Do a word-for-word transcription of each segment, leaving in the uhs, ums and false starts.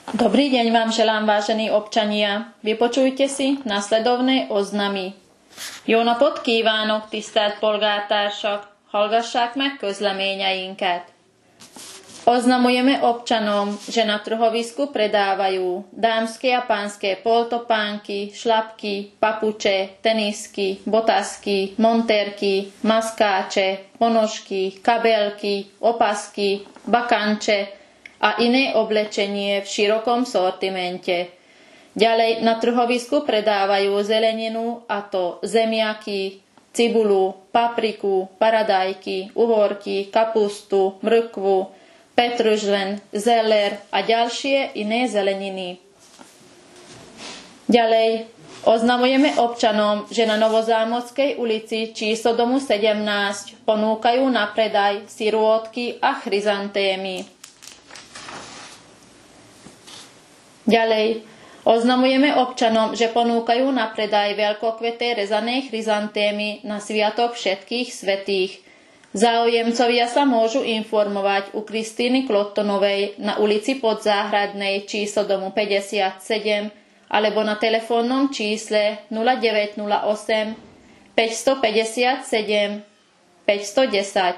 Dobrý deň vám želám, vážení občania. Vypočujte si nasledovné oznamy. Jó napot kívánok, tisztelt polgártársak! Hallgassák meg közleményeinket. Oznamujeme občanom, že na trhovisku predávajú dámske a pánske poltopánky, šlapky, papuče, tenisky, botasky, montérky, maskáče, ponožky, kabelky, opasky, bakanče a iné oblečenie v širokom sortimente. Ďalej na trhovisku predávajú zeleninu, a to zemiaky, cibulu, papriku, paradajky, uhorky, kapustu, mrkvu, petržlen, zeler a ďalšie iné zeleniny. Ďalej oznamujeme občanom, že na Novozámockej ulici číslo domu sedemnásť ponúkajú na predaj sirôtky a chryzantémy. Ďalej oznamujeme občanom, že ponúkajú na predaj veľkokveté rezané chryzantémy na sviatok všetkých svätých. Záujemcovia sa môžu informovať u Kristíny Klottonovej na ulici Podzáhradnej číslo domu päťdesiatsedem alebo na telefónnom čísle nula deväť nula osem päťstopäťdesiatsedem päťstodesať.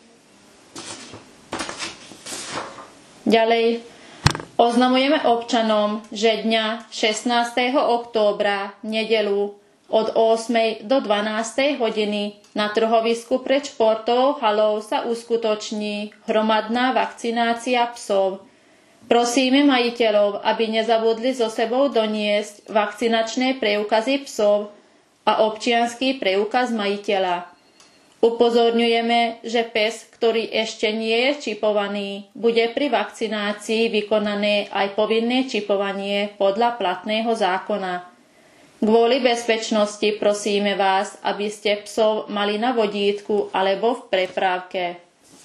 Ďalej oznamujeme občanom, že dňa šestnásteho októbra nedeľu od ôsmej do dvanástej hodiny na trhovisku pred športovou halou sa uskutoční hromadná vakcinácia psov. Prosíme majiteľov, aby nezabudli so sebou doniesť vakcinačné preukazy psov a občiansky preukaz majiteľa. Upozorňujeme, že pes, ktorý ešte nie je čipovaný, bude pri vakcinácii vykonané aj povinné čipovanie podľa platného zákona. Kvôli bezpečnosti prosíme vás, aby ste psov mali na vodítku alebo v prepravke.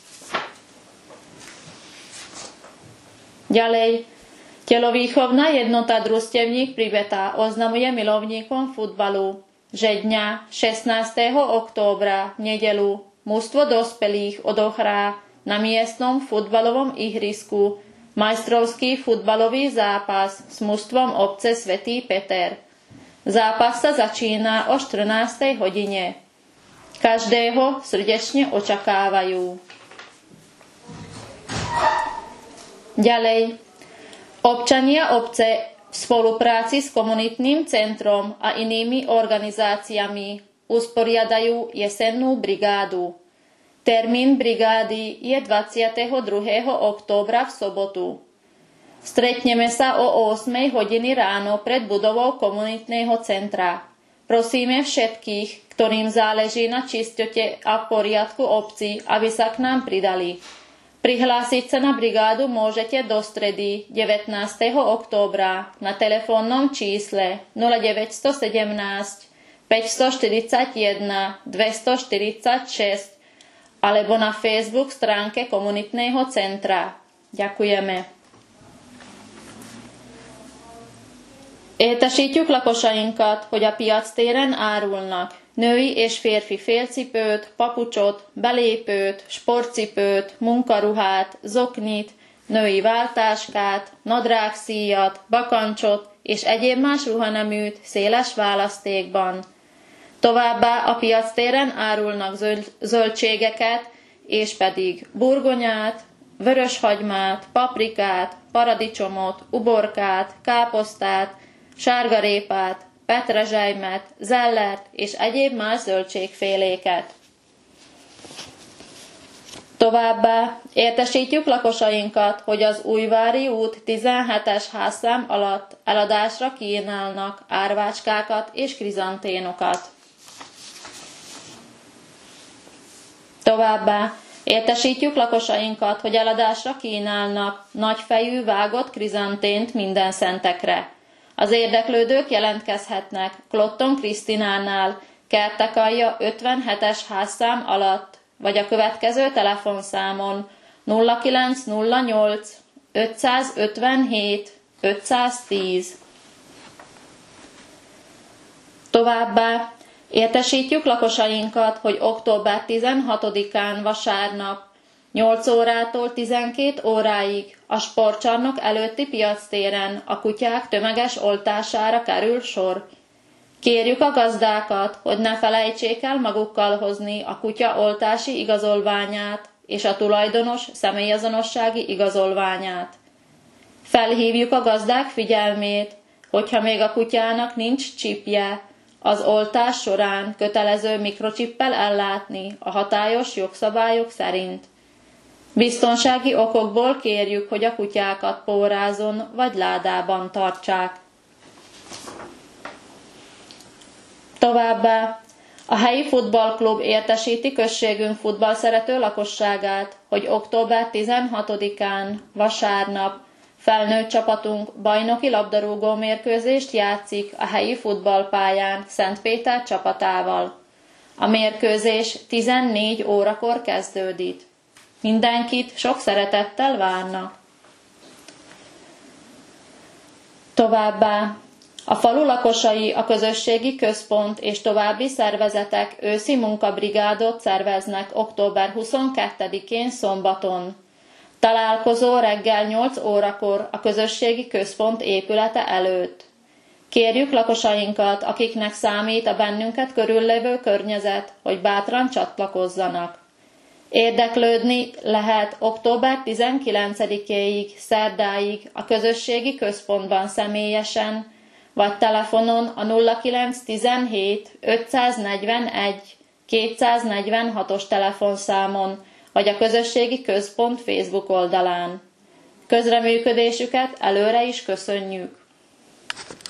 Ďalej, telovýchovná jednota Družstevník Pribeta oznamuje milovníkom futbalu, že dňa šestnásteho októbra nedeľu mužstvo dospelých odohrá na miestnom futbalovom ihrisku majstrovský futbalový zápas s mužstvom obce Svätý Peter. Zápas sa začína o štrnástej hodine. Každého srdečne očakávajú. Ďalej. Občania obce v spolupráci s komunitným centrom a inými organizáciami usporiadajú jesennú brigádu. Termín brigády je dvadsiateho druhého októbra v sobotu. Stretneme sa o ôsmej hodiny ráno pred budovou komunitného centra. Prosíme všetkých, ktorým záleží na čistote a poriadku obci, aby sa k nám pridali. Prihlásiť sa na brigádu môžete do stredy devätnásteho októbra na telefónnom čísle nula deväť jedna sedem päťstoštyridsaťjeden dvestoštyridsaťšesť alebo na Facebook stránke komunitného centra. Ďakujeme. Értesítjük lakosainkat, hogy a piactéren árulnak női és férfi félcipőt, papucsot, belépőt, sportcipőt, munkaruhát, zoknit, női váltáskát, nadrágszíjat, bakancsot és egyéb más ruhaneműt széles választékban. Továbbá a piactéren árulnak zöldségeket, és pedig burgonyát, vöröshagymát, paprikát, paradicsomot, uborkát, káposztát, sárgarépát, petrezselymet, zellert és egyéb más zöldségféléket. Továbbá értesítjük lakosainkat, hogy az Újvári út tizenhetes házszám alatt eladásra kínálnak árvácskákat és krizanténokat. Továbbá értesítjük lakosainkat, hogy eladásra kínálnak nagyfejű vágott krizantént minden szentekre. Az érdeklődők jelentkezhetnek Klotton Krisztinánál, Kertekalja ötvenhetes házszám alatt, vagy a következő telefonszámon nulla kilenc nulla nyolc ötszázötvenhét ötszáztíz. Továbbá értesítjük lakosainkat, hogy október tizenhatodikán vasárnap nyolc órától tizenkét óráig a sportcsarnok előtti piactéren a kutyák tömeges oltására kerül sor. Kérjük a gazdákat, hogy ne felejtsék el magukkal hozni a kutya oltási igazolványát és a tulajdonos személyazonossági igazolványát. Felhívjuk a gazdák figyelmét, hogyha még a kutyának nincs csipje, az oltás során kötelező mikrocsippel ellátni a hatályos jogszabályok szerint. Biztonsági okokból kérjük, hogy a kutyákat pórázon vagy ládában tartsák. Továbbá a helyi futballklub értesíti községünk futballszerető lakosságát, hogy október tizenhatodikán, vasárnap felnőtt csapatunk bajnoki labdarúgó mérkőzést játszik a helyi futballpályán Szentpéter csapatával. A mérkőzés tizennégy órakor kezdődik. Mindenkit sok szeretettel várnak. Továbbá a falu lakosai a közösségi központ és további szervezetek őszi munkabrigádot szerveznek október huszonkettedikén szombaton. Találkozó reggel nyolc órakor a közösségi központ épülete előtt. Kérjük lakosainkat, akiknek számít a bennünket körüllévő környezet, hogy bátran csatlakozzanak. Érdeklődni lehet október tizenkilencedikéig, szerdáig a közösségi központban személyesen, vagy telefonon a nulla kilenc tizenhét ötszáznegyvenegy kétszáznegyvenhatos telefonszámon, vagy a közösségi központ Facebook oldalán. Közreműködésüket előre is köszönjük!